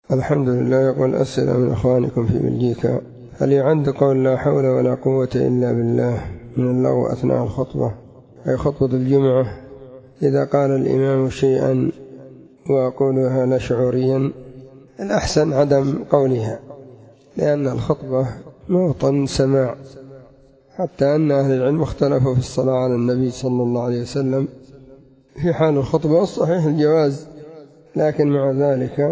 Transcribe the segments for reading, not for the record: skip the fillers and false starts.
الحمد لله. يقول السلام من أخوانكم في بلجيكا، هل يعد قول لا حول ولا قوة إلا بالله من اللغو أثناء الخطبة أي خطبة الجمعة إذا قال الإمام شيئا وأقولها لا شعوريا؟ الأحسن عدم قولها، لأن الخطبة موطن سماع، حتى أن أهل العلم اختلفوا في الصلاة على النبي صلى الله عليه وسلم في حال الخطبة، الصحيح الجواز، لكن مع ذلك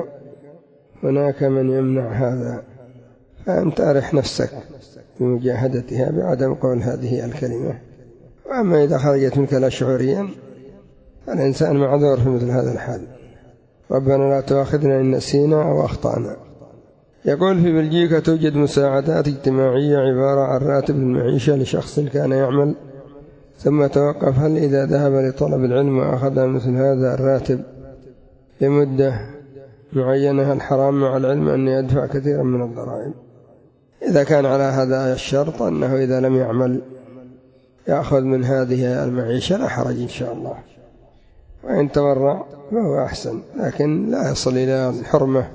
هناك من يمنع هذا، فأنت أرح نفسك بمجاهدتها بعدم قول هذه الكلمة. وأما إذا خرجت منك لا شعوريا فالإنسان معذور في مثل هذا الحال. ربنا لا تؤاخذنا إن نسينا أو أخطأنا. يقول في بلجيكا توجد مساعدات اجتماعية عبارة عن راتب المعيشة لشخص كان يعمل ثم توقف، هل إذا ذهب لطلب العلم وأخذ مثل هذا الراتب لمدة معينة هل حرام مع العلم أن يدفع كثيرا من الضرائب؟ إذا كان على هذا الشرط أنه إذا لم يعمل يأخذ من هذه المعيشة لا حرج إن شاء الله، وإن تورع فهو أحسن، لكن لا يصل إلى الحرمة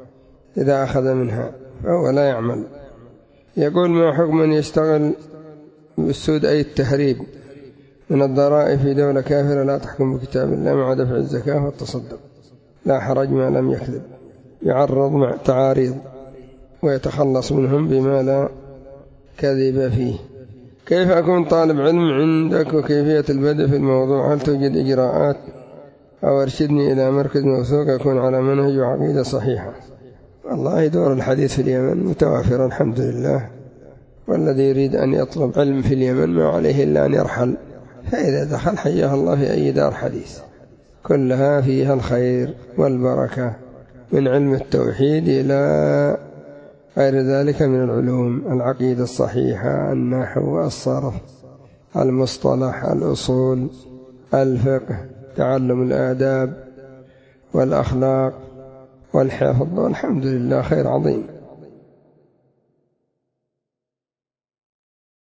إذا أخذ منها فهو لا يعمل. يقول ما حكم من يشتغل بالسود أي التهريب من الضرائب في دولة كافرة لا تحكم بكتاب الله مع دفع الزكاة والتصدق؟ لا حرج ما لم يكذب، يعرض مع تعاريض ويتخلص منهم بما لا كذب فيه. كيف أكون طالب علم عندك وكيفية البدء في الموضوع؟ هل توجد إجراءات أو أرشدني إلى مركز موثوق يكون على منهج وعقيدة صحيحة؟ والله دور الحديث في اليمن متوافر الحمد لله، والذي يريد أن يطلب علم في اليمن ما عليه إلا أن يرحل، فإذا دخل حياه الله في أي دار حديث كلها فيها الخير والبركة، من علم التوحيد إلى غير ذلك من العلوم، العقيدة الصحيحة، النحو، الصرف، المصطلح، الأصول، الفقه، تعلم الآداب والأخلاق والحفظ، والحمد لله خير عظيم.